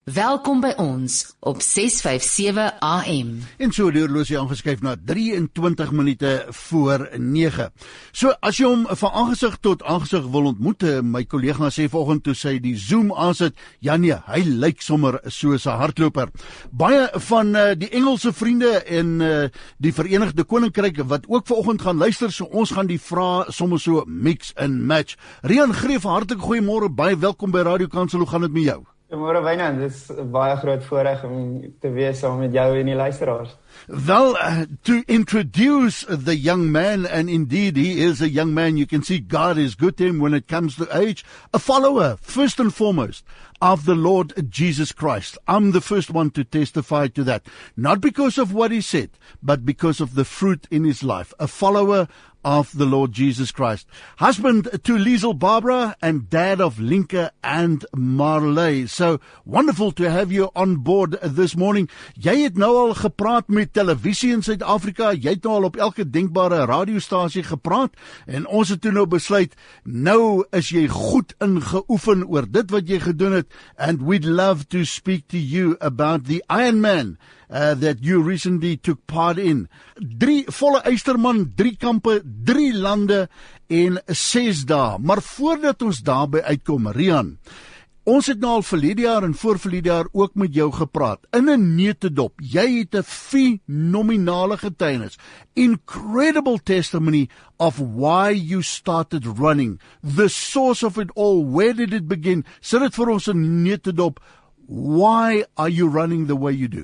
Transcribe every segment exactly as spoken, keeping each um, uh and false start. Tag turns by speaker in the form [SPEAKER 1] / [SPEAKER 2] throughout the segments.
[SPEAKER 1] Welkom by ons op ses vyf sewe A M.
[SPEAKER 2] En so die horlosie aangeskuif na drieëntwintig minute voor nege. So as jy hom van aangesig tot aangesig wil ontmoet, my kollega sê vanoggend toe sy die Zoom aansit, ja nee, hy lyk sommer soos 'n hardloper. Baie van uh, die Engelse vriende en uh, die Verenigde Koninkryk wat ook vanoggend gaan luister, so ons gaan die vrae sommer so mix and match. Rian Greef, hartlik goeiemôre, baie welkom by Radio Kansel. Hoe gaan dit met jou?
[SPEAKER 3] Goeiemôre Wynand, dit is 'n baie groot voorreg om te wees saam met jou en die luisteraars.
[SPEAKER 2] Well, uh, to introduce the young man, and indeed he is a young man, you can see God is good to him when it comes to age, a follower, first and foremost, of the Lord Jesus Christ. I'm the first one to testify to that, not because of what he said, but because of the fruit in his life, a follower of the Lord Jesus Christ. Husband to Liesel Barbara and dad of Linka and Marley. So wonderful to have you on board this morning. Jy het nou al gepraat met televisie in Suid-Afrika, jy het nou al op elke denkbare radiostasie gepraat en ons het toe nou besluit, nou is jy goed ingeoefen oor dit wat jy gedoen het, and we'd love to speak to you about the Ironman Uh, that you recently took part in. Drie volle Eysterman, drie kampe, drie lande en ses dae. Maar voordat ons daarby uitkom, Rian, ons het nou al verlede jaar en voorverlede jaar ook met jou gepraat. In 'n neutedop, jy het 'n fenominale getuienis, incredible testimony of why you started running, the source of it all, where did it begin? Sit dit vir ons in neutedop, why are you running the way you do?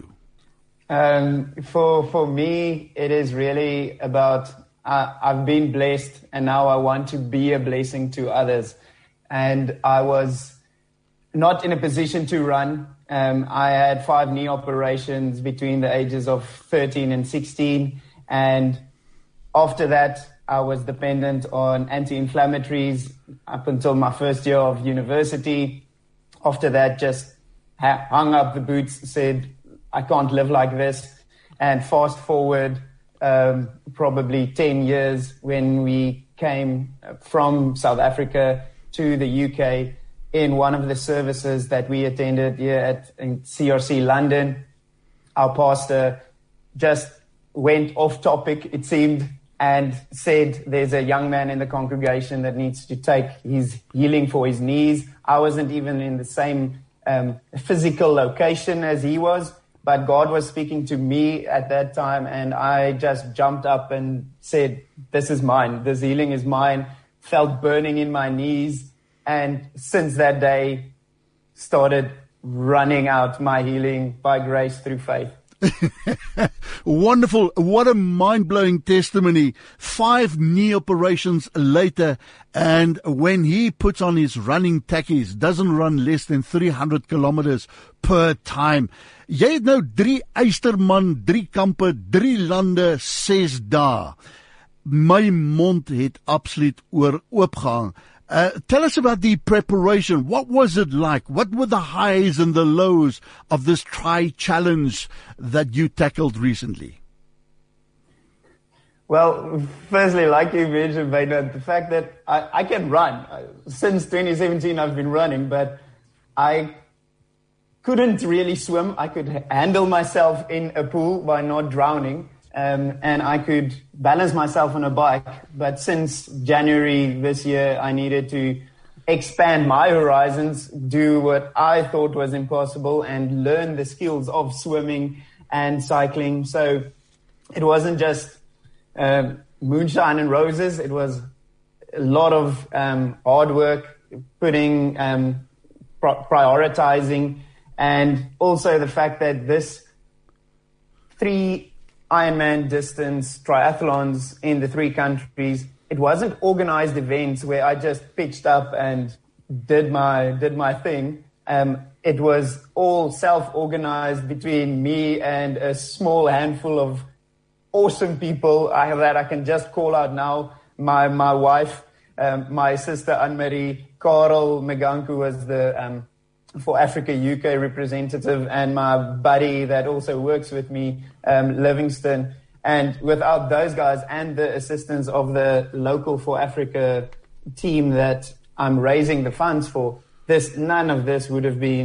[SPEAKER 3] Um, for for me, it is really about uh, I've been blessed, and now I want to be a blessing to others. And I was not in a position to run. Um, I had five knee operations between the ages of thirteen and sixteen, and after that, I was dependent on anti-inflammatories up until my first year of university. After that, just ha- hung up the boots, said, I can't live like this. And fast forward um, probably ten years when we came from South Africa to the U K in one of the services that we attended here at in C R C London. Our pastor just went off topic, it seemed, and said there's a young man in the congregation that needs to take his healing for his knees. I wasn't even in the same um, physical location as he was. But God was speaking to me at that time, and I just jumped up and said, this is mine. This healing is mine. Felt burning in my knees. And since that day, started running out my healing by grace through faith.
[SPEAKER 2] Wonderful. What a mind-blowing testimony. Five knee operations later, and when he puts on his running tackies, doesn't run less than three hundred kilometers per time. Jy het nou drie Eysterman, drie kampe, drie lande, ses dae. My mond het absoluut oor oopgehang. Uh, tell us about the preparation. What was it like? What were the highs and the lows of this tri-challenge that you tackled recently?
[SPEAKER 3] Well, firstly, like you mentioned, Maynard, the fact that I, I can run. Since twenty seventeen, I've been running, but I couldn't really swim. I could handle myself in a pool by not drowning. Um, and I could balance myself on a bike. But since January this year, I needed to expand my horizons, do what I thought was impossible, and learn the skills of swimming and cycling. So it wasn't just um, moonshine and roses. It was a lot of um, hard work, putting, um, pro- prioritizing, and also the fact that this three Ironman distance triathlons in the three countries, it wasn't organized events where I just pitched up and did my did my thing. Um, it was all self-organized between me and a small handful of awesome people I, that I can just call out now. My my wife, um, my sister Anne-Marie, Karel Meganku was the um, for Africa U K representative, and my buddy that also works with me, um, Livingston. And without those guys and the assistance of the local For Africa team that I'm raising the funds for, this none of this would have been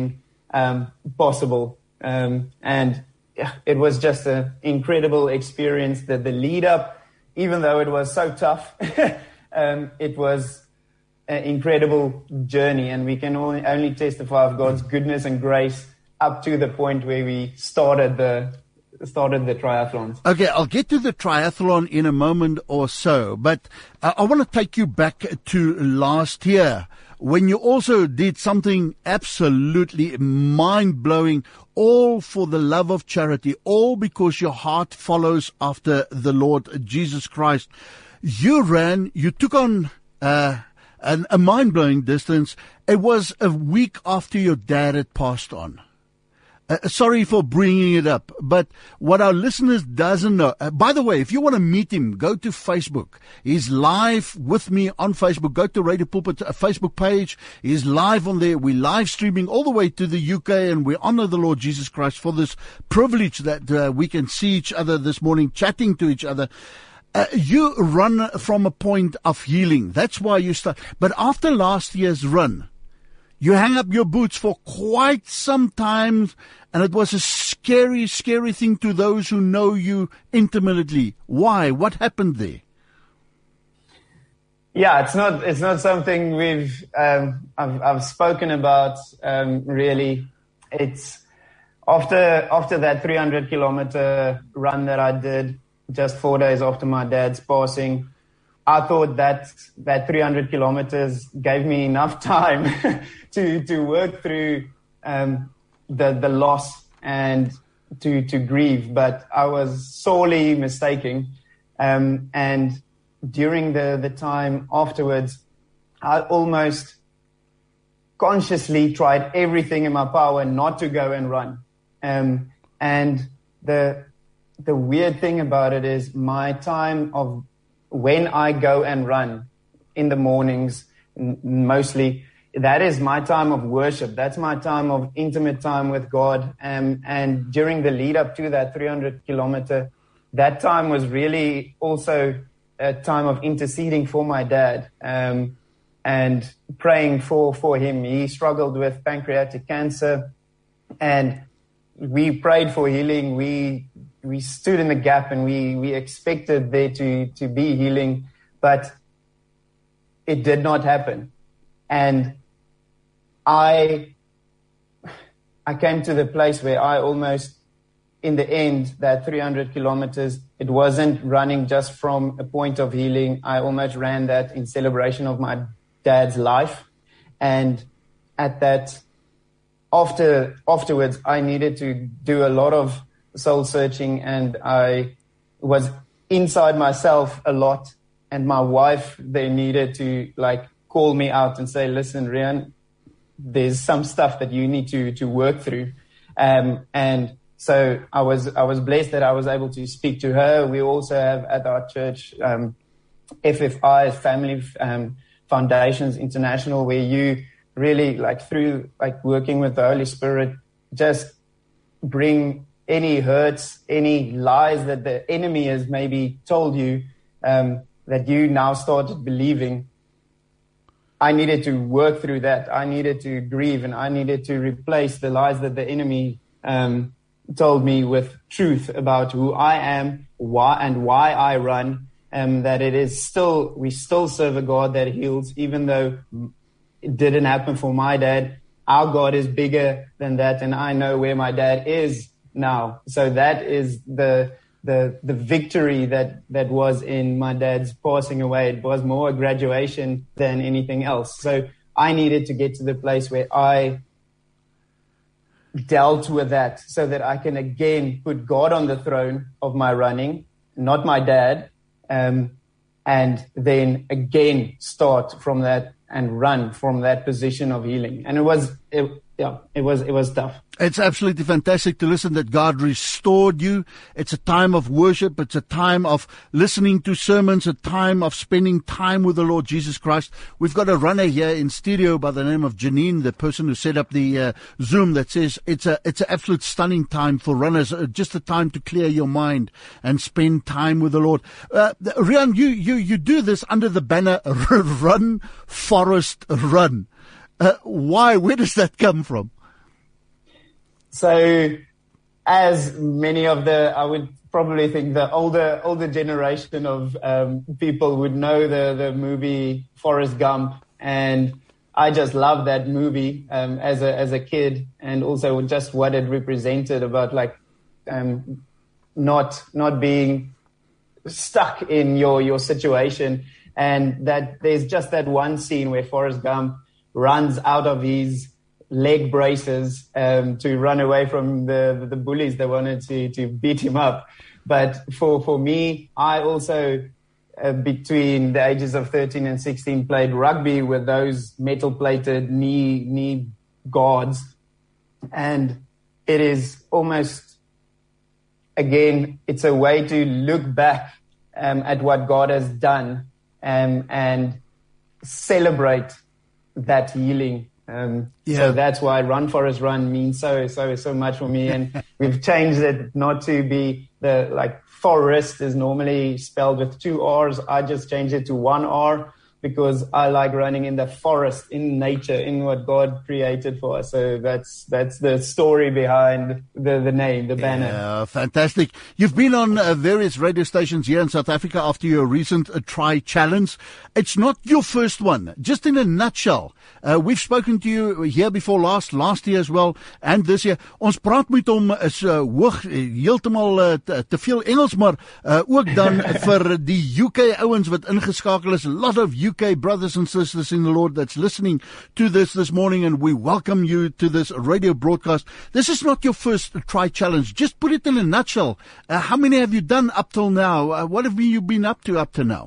[SPEAKER 3] um, possible. Um, and yeah, it was just an incredible experience. That the lead up, even though it was so tough, um, it was an incredible journey, and we can only, only testify of God's goodness and grace up to the point where we started the started the triathlons.
[SPEAKER 2] Okay, I'll get to the triathlon in a moment or so, but uh, I want to take you back to last year when you also did something absolutely mind-blowing, all for the love of charity, all because your heart follows after the Lord Jesus Christ. You ran, you took on uh, an, a mind-blowing distance. It was a week after your dad had passed on. Uh, sorry for bringing it up, but what our listeners doesn't know, uh, by the way, if you want to meet him, go to Facebook. He's live with me on Facebook. Go to Radio Pulpit uh, Facebook page. He's live on there. We're live streaming all the way to the U K, and we honor the Lord Jesus Christ for this privilege that uh, we can see each other this morning, chatting to each other. Uh, you run from a point of healing. That's why you start. But after last year's run, you hang up your boots for quite some time, and it was a scary, scary thing to those who know you intimately. Why? What happened there?
[SPEAKER 3] Yeah, it's not it's not something we've um, I've, I've spoken about um, really. It's after after that three hundred kilometer run that I did just four days after my dad's passing. I thought that that three hundred kilometers gave me enough time to to work through um, the the loss and to to grieve, but I was sorely mistaken. Um, and during the the time afterwards, I almost consciously tried everything in my power not to go and run. Um, and the the weird thing about it is my time of when I go and run in the mornings, mostly, that is my time of worship. That's my time of intimate time with God. Um, and during the lead up to that three hundred kilometer, that time was really also a time of interceding for my dad, um, and praying for, for him. He struggled with pancreatic cancer, and we prayed for healing. We We stood in the gap, and we, we expected there to, to be healing, but it did not happen. And I, I came to the place where I almost, in the end, that three hundred kilometers, it wasn't running just from a point of healing. I almost ran that in celebration of my dad's life. And at that, after, afterwards, I needed to do a lot of soul searching, and I was inside myself a lot, and my wife, they needed to like call me out and say, listen, Rian, there's some stuff that you need to to work through. Um, and so I was I was blessed that I was able to speak to her. We also have at our church um, F F I, Family um, Foundations International, where you really like through like working with the Holy Spirit, just bring any hurts, any lies that the enemy has maybe told you, um, that you now started believing. I needed to work through that. I needed to grieve, and I needed to replace the lies that the enemy um, told me with truth about who I am, why and why I run, and that it is still, we still serve a God that heals, even though it didn't happen for my dad. Our God is bigger than that, and I know where my dad is now. So that is the the the victory that that was in my dad's passing away. It was more a graduation than anything else. So I needed to get to the place where I dealt with that, so that I can again put God on the throne of my running, not my dad, um, and then again start from that and run from that position of healing. And it was it, yeah, it was it was tough.
[SPEAKER 2] It's absolutely fantastic to listen that God restored you. It's a time of worship. It's a time of listening to sermons, a time of spending time with the Lord Jesus Christ. We've got a runner here in studio by the name of Janine, the person who set up the uh, Zoom, that says it's a it's an absolute stunning time for runners, uh, just a time to clear your mind and spend time with the Lord. Uh, Rian, you, you, you do this under the banner Run, Forest, Run. Uh, why? Where does that come from?
[SPEAKER 3] So, as many of the, I would probably think the older older generation of um, people would know the, the movie Forrest Gump, and I just loved that movie um, as a as a kid, and also just what it represented about like um, not not being stuck in your your situation, and that there's just that one scene where Forrest Gump runs out of his leg braces um, to run away from the the bullies that wanted to to beat him up. But for for me, I also uh, between the ages of thirteen and sixteen played rugby with those metal plated knee knee guards, and it is almost, again, it's a way to look back um, at what God has done um, and celebrate that healing. Um, yeah. So that's why Run Forest Run means so, so, so much for me. And we've changed it not to be the, like, forest is normally spelled with two R's. I just changed it to one R because I like running in the forest, in nature, in what God created for us. So that's that's the story behind the, the name, the banner.
[SPEAKER 2] Yeah, fantastic. You've been on uh, various radio stations here in South Africa after your recent uh, Try Challenge. It's not your first one. Just in a nutshell, uh, we've spoken to you here before last, last year as well, and this year. Ons praat met hom is uh, hoog, heeltemal uh, te, te veel Engels, maar uh, ook dan vir die U K ouens wat ingeskakel is. A lot of U K brothers and sisters in the Lord that's listening to this this morning, and we welcome you to this radio broadcast. This is not your first Try Challenge. Just put it in a nutshell. Uh, how many have you done up till now? Uh, what have you been up to up to now?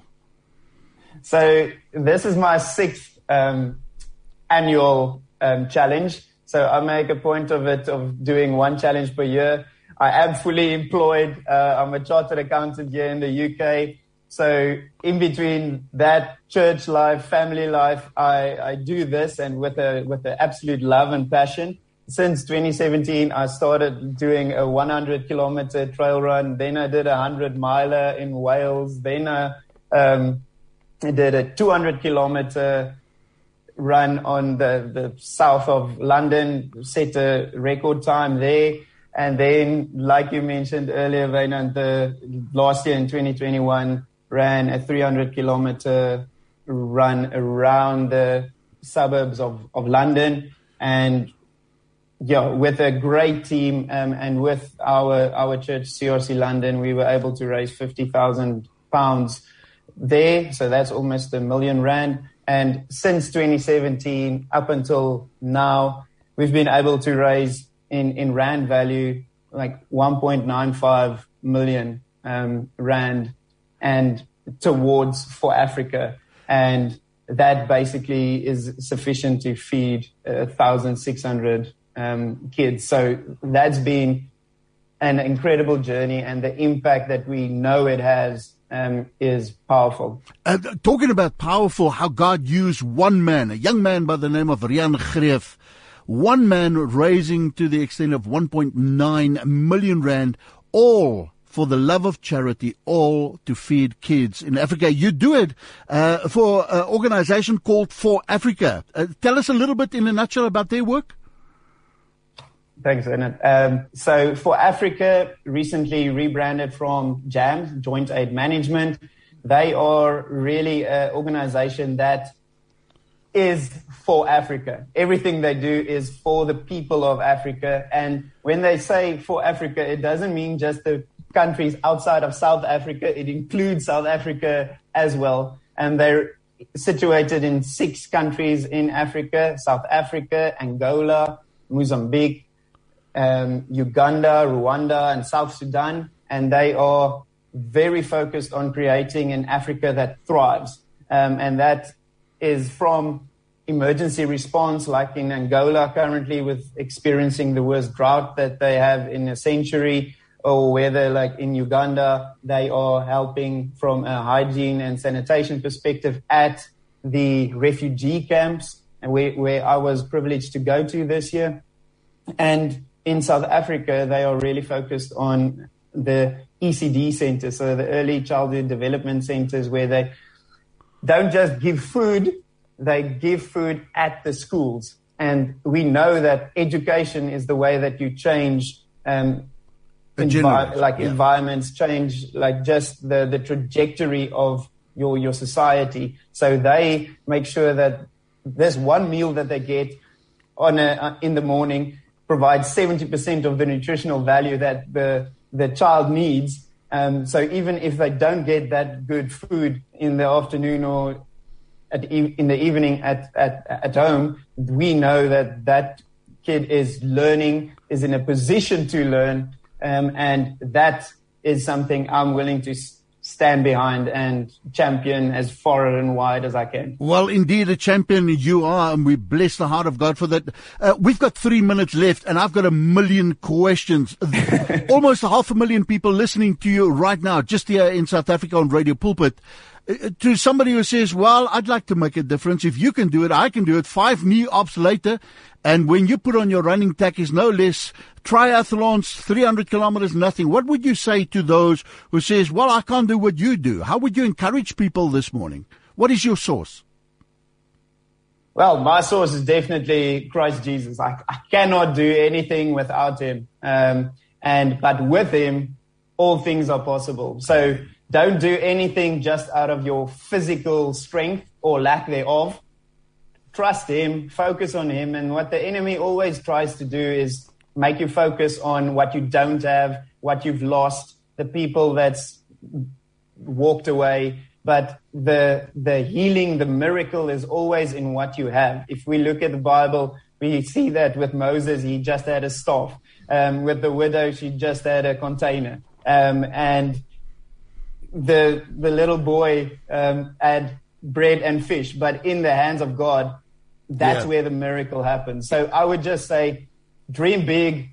[SPEAKER 3] So this is my sixth um, annual um, challenge. So I make a point of it, of doing one challenge per year. I am fully employed. Uh, I'm a chartered accountant here in the U K. So in between that church life, family life, I, I do this, and with a with an absolute love and passion. Since twenty seventeen, I started doing a one hundred kilometer trail run. Then I did a one hundred miler in Wales. Then I, um, I did a two hundred kilometer run on the, the south of London, set a record time there. And then, like you mentioned earlier, Wynand, the last year in twenty twenty-one, ran a three hundred kilometer run around the suburbs of, of London. And yeah, with a great team um, and with our, our church, C R C London, we were able to raise fifty thousand pounds there. So that's almost a million rand. And since twenty seventeen, up until now, we've been able to raise in, in rand value, like one point nine five million um, rand, and towards for Africa. And that basically is sufficient to feed one thousand six hundred um, kids. So that's been an incredible journey, and the impact that we know it has um, is powerful.
[SPEAKER 2] Uh, talking about powerful, how God used one man, a young man by the name of Rian Greef, one man raising to the extent of one point nine million rand, all for the love of charity, all to feed kids in Africa. You do it uh, for an organization called For Africa. Uh, tell us a little bit in a nutshell about their work.
[SPEAKER 3] Thanks, Bernard. Um, so For Africa recently rebranded from JAM, Joint Aid Management. They are really an organization that is for Africa. Everything they do is for the people of Africa. And when they say for Africa, it doesn't mean just the countries outside of South Africa. It includes South Africa as well. And they're situated in six countries in Africa: South Africa, Angola, Mozambique, um, Uganda, Rwanda, and South Sudan. And they are very focused on creating an Africa that thrives. Um, and that is from emergency response, like in Angola currently, with experiencing the worst drought that they have in a century, or whether like in Uganda, they are helping from a hygiene and sanitation perspective at the refugee camps, and where, where I was privileged to go to this year. And in South Africa, they are really focused on the E C D centers, so the early childhood development centers, where they don't just give food, they give food at the schools. And we know that education is the way that you change um,
[SPEAKER 2] envi-
[SPEAKER 3] like
[SPEAKER 2] yeah.
[SPEAKER 3] environments, change like just the, the trajectory of your, your society. So they make sure that this one meal that they get on a, uh, in the morning provides seventy percent of the nutritional value that the, the child needs. Um, so even if they don't get that good food in the afternoon or at e- in the evening at, at, at home, we know that that kid is learning, is in a position to learn. Um, and that is something I'm willing to s- stand behind and champion as far and wide as I can.
[SPEAKER 2] Well, indeed, a champion you are, and we bless the heart of God for that. Uh, we've got three minutes left, and I've got a million questions. Almost a half a million people listening to you right now, just here in South Africa on Radio Pulpit. Uh, to somebody who says, well, I'd like to make a difference. If you can do it, I can do it. Five knee ops later, and when you put on your running tack is no less triathlons, three hundred kilometers, nothing. What would you say to those who says, well, I can't do what you do? How would you encourage people this morning? What is your source?
[SPEAKER 3] Well, my source is definitely Christ Jesus. I, I cannot do anything without him. Um, and, but with him, all things are possible. So don't do anything just out of your physical strength or lack thereof. Trust him, focus on him. And what the enemy always tries to do is make you focus on what you don't have, what you've lost, the people that's walked away. But the the healing, the miracle is always in what you have. If we look at the Bible, we see that with Moses, he just had a staff. Um, with the widow, she just had a container. Um, and the the little boy um, had bread and fish. But in the hands of God, that's
[SPEAKER 2] yeah.
[SPEAKER 3] where the miracle happens. So I would just say, dream big,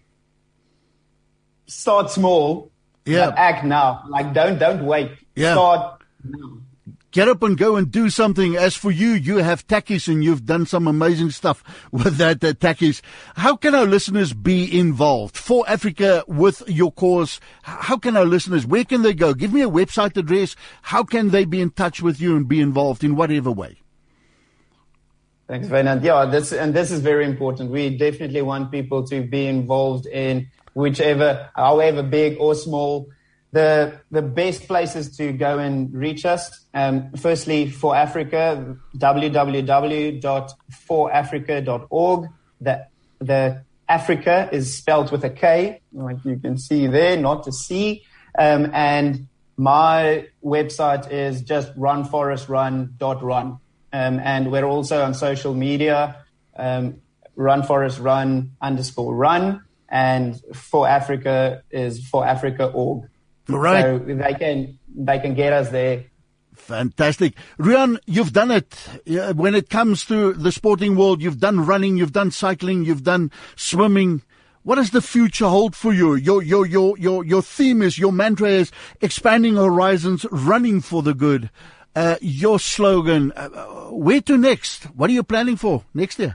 [SPEAKER 3] start small,
[SPEAKER 2] yeah.
[SPEAKER 3] but act now. Like don't don't wait.
[SPEAKER 2] Yeah.
[SPEAKER 3] Start now.
[SPEAKER 2] Get up and go and do something. As for you, you have Takkies and you've done some amazing stuff with that uh, Takkies. How can our listeners be involved for Africa with your cause? How can our listeners, where can they go? Give me a website address. How can they be in touch with you and be involved in whatever way?
[SPEAKER 3] Thanks, Wynand. Yeah, this, and this is very important. We definitely want people to be involved in whichever, however big or small. The the best places to go and reach us, um, firstly, for Africa, w w w dot for africa dot org. The, the Africa is spelled with a K, like you can see there, not a C. Um, and my website is just run forest run dot run. Um, and we're also on social media, um, Run Forest Run underscore run, and For Africa is for africa dot org.
[SPEAKER 2] Right.
[SPEAKER 3] So they can they can get us there.
[SPEAKER 2] Fantastic. Riaan, you've done it. When it comes to the sporting world, you've done running, you've done cycling, you've done swimming. What does the future hold for you? Your your your your your theme is, your mantra is expanding horizons, running for the good. Uh, your slogan, uh, where to next? What are you planning for next year?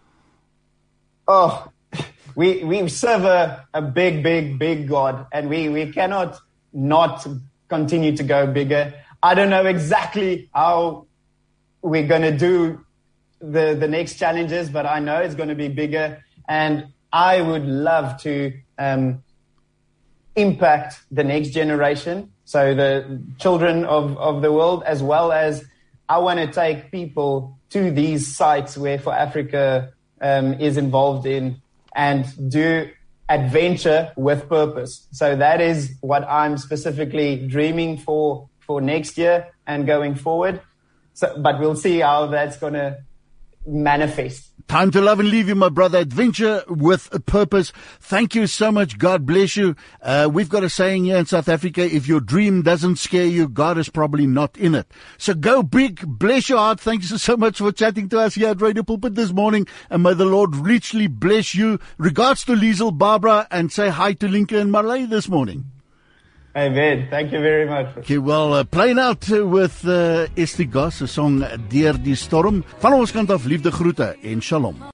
[SPEAKER 3] Oh, we we serve a, a big, big, big God, and we, we cannot not continue to go bigger. I don't know exactly how we're going to do the, the next challenges, but I know it's going to be bigger, and I would love to um, impact the next generation. So the children of, of the world, as well as I want to take people to these sites where For Africa um, is involved in and do adventure with purpose. So that is what I'm specifically dreaming for for next year and going forward. So, but we'll see how that's going to manifest.
[SPEAKER 2] Time to love and leave you, my brother. Adventure with a purpose. Thank you so much. God bless you. Uh, we've got a saying here in South Africa, if your dream doesn't scare you, God is probably not in it. So go big. Bless your heart. Thank you so much for chatting to us here at Radio Pulpit this morning. And may the Lord richly bless you. Regards to Liesel, Barbara, and say hi to Linka and Marley this morning.
[SPEAKER 3] Amen. Thank you very much.
[SPEAKER 2] Okay, well, uh, playing out uh, with uh, Esti Goss, a song Deur die Storm. Van ons kant af, liefde groete en shalom.